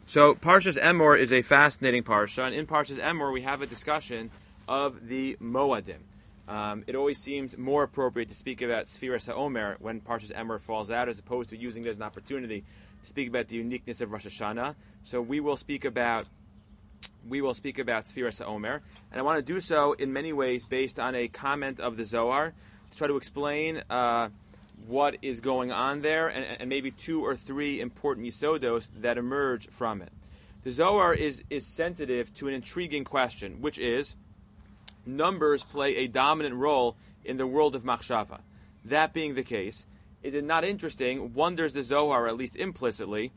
So Parshas Emor is a fascinating parsha, and in Parshas Emor we have a discussion of the Moadim. It always seems more appropriate to speak about Sfiras HaOmer when Parshas Emor falls out, as opposed to using it as an opportunity to speak about the uniqueness of Rosh Hashanah. So we will speak about Sfiras HaOmer, and I want to do so in many ways based on a comment of the Zohar to try to explain what is going on there, and maybe two or three important yisodos that emerge from it. The Zohar is sensitive to an intriguing question, which is, numbers play a dominant role in the world of machshava. That being the case, is it not interesting, wonders the Zohar, at least implicitly,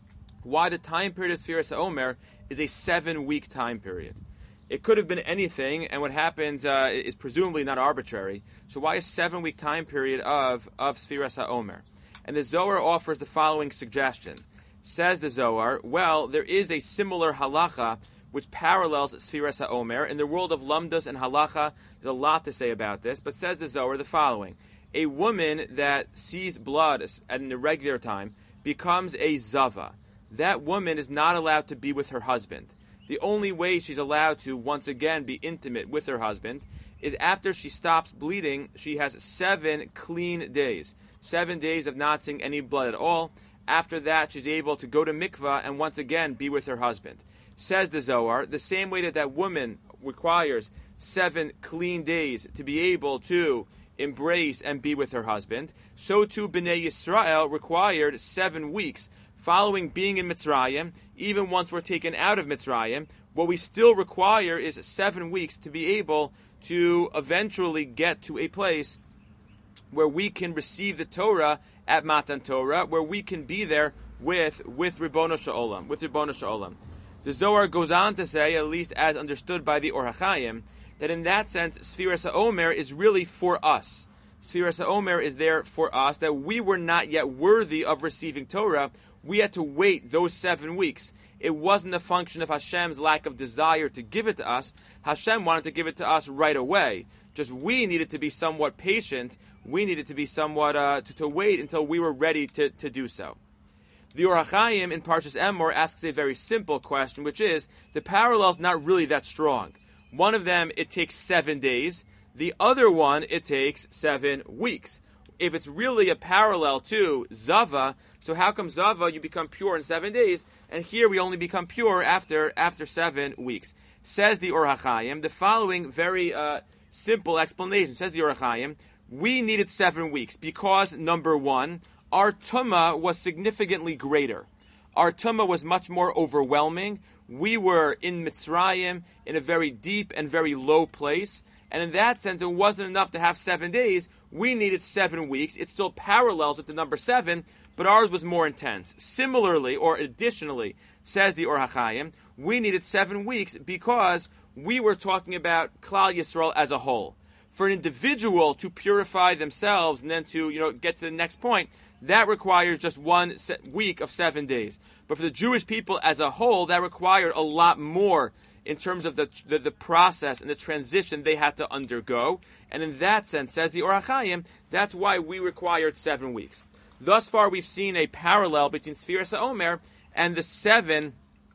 why the time period of Sfiras HaOmer is a 7-week time period? It could have been anything, and what happens is presumably not arbitrary. So why a 7-week time period of Sfiras HaOmer? And the Zohar offers the following suggestion. Says the Zohar, well, there is a similar halacha which parallels Sfiras HaOmer. In the world of lamdas and halacha, there's a lot to say about this, but says the Zohar the following. A woman that sees blood at an irregular time becomes a zava. That woman is not allowed to be with her husband. The only way she's allowed to, once again, be intimate with her husband is after she stops bleeding. She has 7 clean days. 7 days of not seeing any blood at all. After that, she's able to go to mikvah and once again be with her husband. Says the Zohar, the same way that woman requires 7 clean days to be able to embrace and be with her husband, so too Bnei Yisrael required 7 weeks following being in Mitzrayim. Even once we're taken out of Mitzrayim, what we still require is 7 weeks to be able to eventually get to a place where we can receive the Torah at Matan Torah, where we can be there with Ribbono Sh'olam. The Zohar goes on to say, at least as understood by the Or HaChaim, that in that sense, Sfiras HaOmer is really for us. Sfiras HaOmer is there for us, that we were not yet worthy of receiving Torah. We had to wait those 7 weeks. It wasn't a function of Hashem's lack of desire to give it to us. Hashem wanted to give it to us right away. Just we needed to be somewhat patient. We needed to be somewhat to wait until we were ready to do so. The Or HaChaim in Parshas Emor asks a very simple question, which is, the parallel's not really that strong. One of them, it takes 7 days. The other one, it takes 7 weeks. If it's really a parallel to Zava, so how come Zava you become pure in 7 days, and here we only become pure after 7 weeks? Says the Or HaChaim, the following very simple explanation. Says the Or HaChaim, we needed 7 weeks because, number one, our tumah was significantly greater. Our tumah was much more overwhelming. We were in Mitzrayim in a very deep and very low place. And in that sense, it wasn't enough to have 7 days. We needed 7 weeks. It still parallels with the number 7, but ours was more intense. Similarly, or additionally, says the Or HaChaim, we needed 7 weeks because we were talking about Klal Yisrael as a whole. For an individual to purify themselves and then to get to the next point, that requires just 1 week of 7 days. But for the Jewish people as a whole, that required a lot more in terms of the process and the transition they had to undergo. And in that sense, says the Or HaChaim, that's why we required 7 weeks. Thus far, we've seen a parallel between Sfiras HaOmer and the 7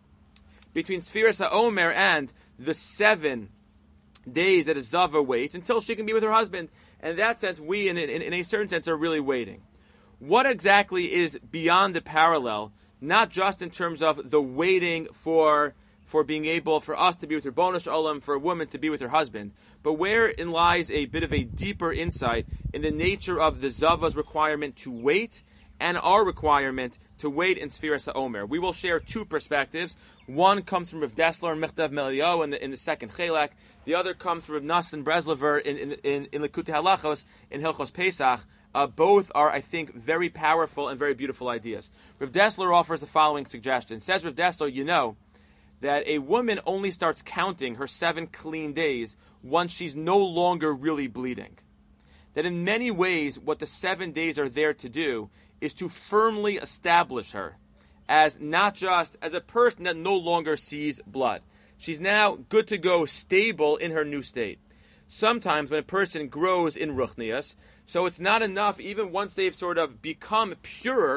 days that a Zava waits until she can be with her husband. And in that sense, we, in a certain sense, are really waiting. What exactly is beyond the parallel, not just in terms of the waiting for being able for us to be with Ribbono Sh'olam, for a woman to be with her husband, but wherein lies a bit of a deeper insight in the nature of the Zava's requirement to wait and our requirement to wait in Sfiras HaOmer. We will share 2 perspectives. One comes from Rav Dessler and Mechtav Meliyahu in the second Chelek. The other comes from Rav Nassan Breslover in Likutei Halachos in Hilchos Pesach. Both are, I think, very powerful and very beautiful ideas. Rav Dessler offers the following suggestion. Says Rav Dessler, that a woman only starts counting her 7 clean days once she's no longer really bleeding. That in many ways, what the 7 days are there to do is to firmly establish her as not just as a person that no longer sees blood. She's now good to go, stable in her new state. Sometimes when a person grows in Ruchnias, so it's not enough, even once they've sort of become purer,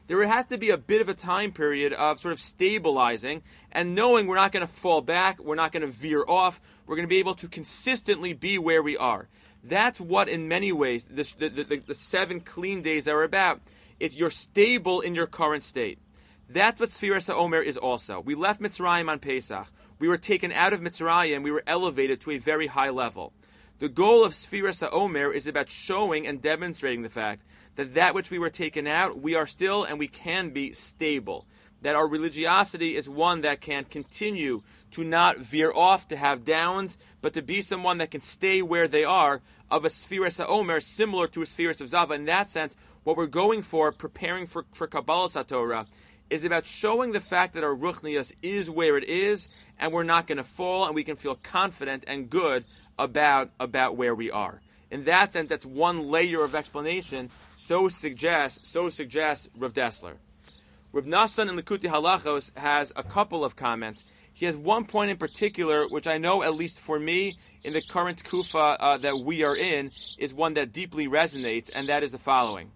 there has to be a bit of a time period of sort of stabilizing and knowing we're not going to fall back, we're not going to veer off, we're going to be able to consistently be where we are. That's what, in many ways, the 7 clean days are about. It's you're stable in your current state. That's what Sfiras HaOmer is also. We left Mitzrayim on Pesach. We were taken out of Mitzrayim. We were elevated to a very high level. The goal of Sfiras HaOmer is about showing and demonstrating the fact that which we were taken out, we are still and we can be stable. That our religiosity is one that can continue to not veer off, to have downs, but to be someone that can stay where they are, of a Sfiras HaOmer similar to a Sfiras of Zava. In that sense, what we're going for, preparing for Kabbalas HaTorah, is about showing the fact that our Ruchnius is where it is, and we're not going to fall, and we can feel confident and good about where we are. In that sense, that's one layer of explanation. So suggests Rav Dessler. Rav Nassan in Likutei Halachos has a couple of comments. He has one point in particular, which I know, at least for me, in the current Kufa that we are in, is one that deeply resonates, and that is the following.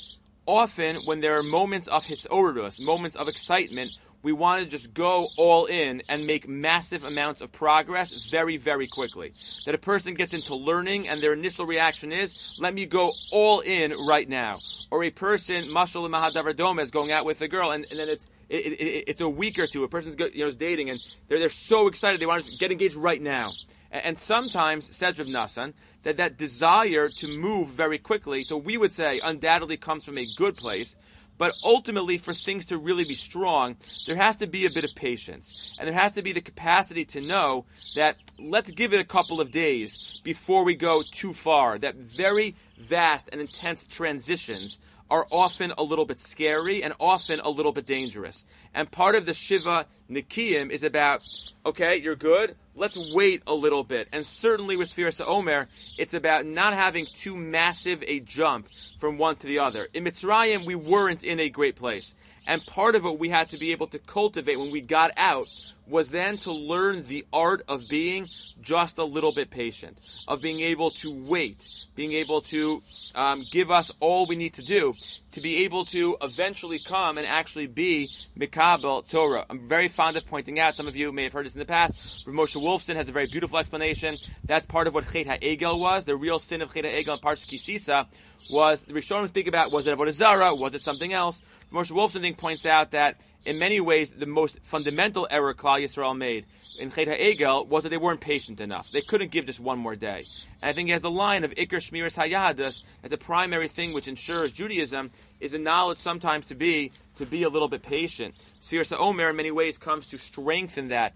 Often, when there are moments of hisorus, moments of excitement, we want to just go all in and make massive amounts of progress very, very quickly. That a person gets into learning and their initial reaction is, let me go all in right now. Or a person, Mashal Mahadavar Doma, is going out with a girl, and then it's a week or two. A person's is dating, and they're so excited, they want to get engaged right now. And sometimes, says Rav Nassan, that desire to move very quickly, so we would say undoubtedly comes from a good place, but ultimately for things to really be strong, there has to be a bit of patience. And there has to be the capacity to know that let's give it a couple of days before we go too far. That very vast and intense transitions are often a little bit scary and often a little bit dangerous. And part of the Shiva Nikiyim is about, okay, you're good, let's wait a little bit. And certainly with Sfiras HaOmer, it's about not having too massive a jump from one to the other. In Mitzrayim, we weren't in a great place. And part of what we had to be able to cultivate when we got out was then to learn the art of being just a little bit patient, of being able to wait, being able to give us all we need to do to be able to eventually come and actually be Mikabel Torah. I'm very fond of pointing out, some of you may have heard this in the past, Rav Moshe Wolfson has a very beautiful explanation. That's part of what Chet HaEgel was. The real sin of Chet HaEgel and Parshas Kisisa was, the Rishonim speak about, was it Avodah Zarah, was it something else? Moshe Wolfson points out that in many ways the most fundamental error Klal Yisrael made in Chet HaEgel was that they weren't patient enough. They couldn't give just one more day. And I think he has the line of Iker Shmiras Hayadus, that the primary thing which ensures Judaism is the knowledge sometimes to be a little bit patient. Sfiras HaOmer in many ways comes to strengthen that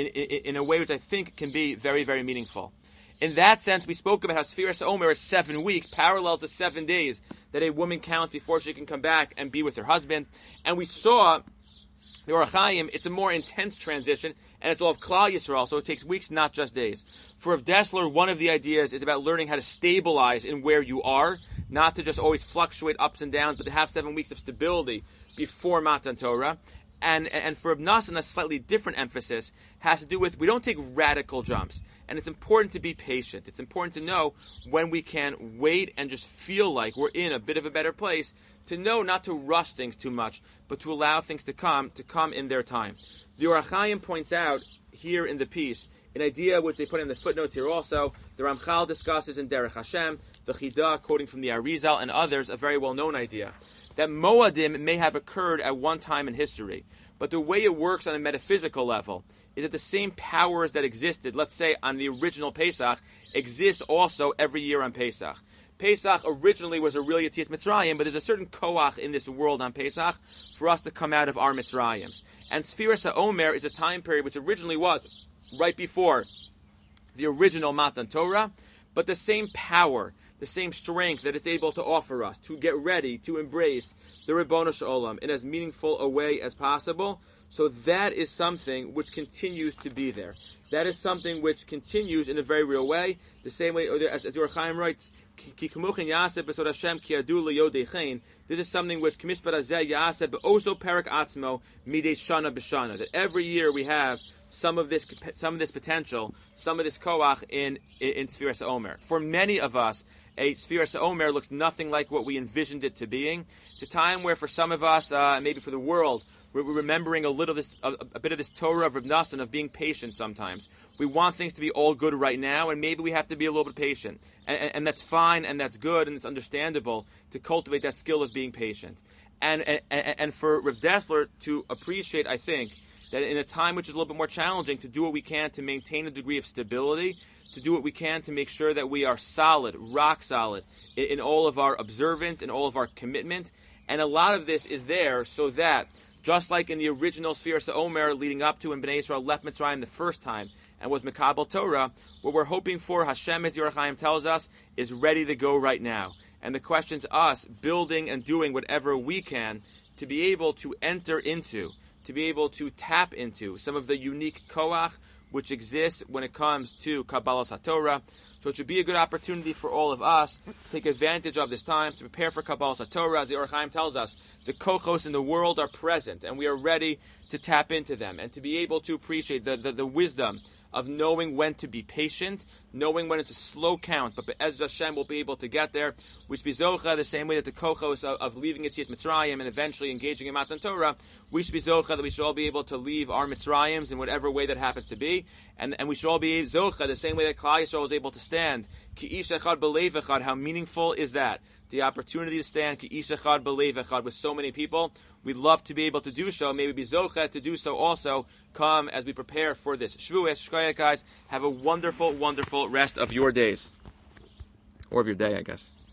in a way which I think can be very, very meaningful. In that sense, we spoke about how Sfiras HaOmer is 7 weeks, parallels the 7 days that a woman counts before she can come back and be with her husband. And we saw the Orach Chaim, it's a more intense transition, and it's all of Klal Yisrael, so it takes weeks, not just days. For Rav Dessler, one of the ideas is about learning how to stabilize in where you are, not to just always fluctuate ups and downs, but to have 7 weeks of stability before Matan Torah. And for Rav Nassan, a slightly different emphasis has to do with, we don't take radical jumps. And it's important to be patient. It's important to know when we can wait and just feel like we're in a bit of a better place, to know not to rush things too much, but to allow things to come in their time. The Orach Chaim points out here in the piece an idea which they put in the footnotes here also. The Ramchal discusses in Derech Hashem, the Chidah, quoting from the Arizal and others, a very well-known idea, that Moadim may have occurred at one time in history, but the way it works on a metaphysical level is that the same powers that existed, let's say on the original Pesach, exist also every year on Pesach. Pesach originally was a real Yetzias Mitzrayim, but there's a certain koach in this world on Pesach for us to come out of our Mitzrayims. And Sfiras HaOmer is a time period which originally was right before the original Matan Torah, but the same power, the same strength that it's able to offer us to get ready to embrace the Ribbono Shel Olam in as meaningful a way as possible. So that is something which continues to be there. That is something which continues in a very real way. The same way, as Orach Chaim writes, this is something which that every year we have some of this potential, some of this koach in Sfiras HaOmer. For many of us, a Sfiras HaOmer looks nothing like what we envisioned it to being. It's a time where, for some of us, maybe for the world, we're remembering a bit of this Torah of Reb Nassan of being patient sometimes. We want things to be all good right now, and maybe we have to be a little bit patient. And that's fine, and that's good, and it's understandable to cultivate that skill of being patient. And for Rav Dessler to appreciate, I think, that in a time which is a little bit more challenging, to do what we can to maintain a degree of stability, to do what we can to make sure that we are solid, rock solid, in all of our observance, in all of our commitment. And a lot of this is there so that, just like in the original Sfiras HaOmer leading up to when Bnei Yisrael left Mitzrayim the first time and was Mekabel Torah, what we're hoping for, Hashem, as Yoreh Chaim tells us, is ready to go right now. And the question's us building and doing whatever we can to be able to enter into, to be able to tap into some of the unique koach which exists when it comes to Kabbalas HaTorah. So it should be a good opportunity for all of us to take advantage of this time to prepare for Kabbalas HaTorah. As the Yoreh Chaim tells us, the kochos in the world are present, and we are ready to tap into them and to be able to appreciate the wisdom of knowing when to be patient, knowing when it's a slow count, but Be'ez Hashem will be able to get there, which be Zocha, the same way that the kochos of leaving Yetzias Mitzrayim and eventually engaging in Matan Torah, we should be Zocha, that we should all be able to leave our Mitzrayims in whatever way that happens to be, and we should all be Zocha, the same way that Klal Yisrael was able to stand. Ki ish echad b'leiv echad, how meaningful is that? The opportunity to stand Ki ish echad b'leiv echad with so many people. We'd love to be able to do so, maybe be Zocha to do so also, come as we prepare for this Shavuos. Shkoyach, guys. Have a wonderful, wonderful rest of your days. Or of your day, I guess.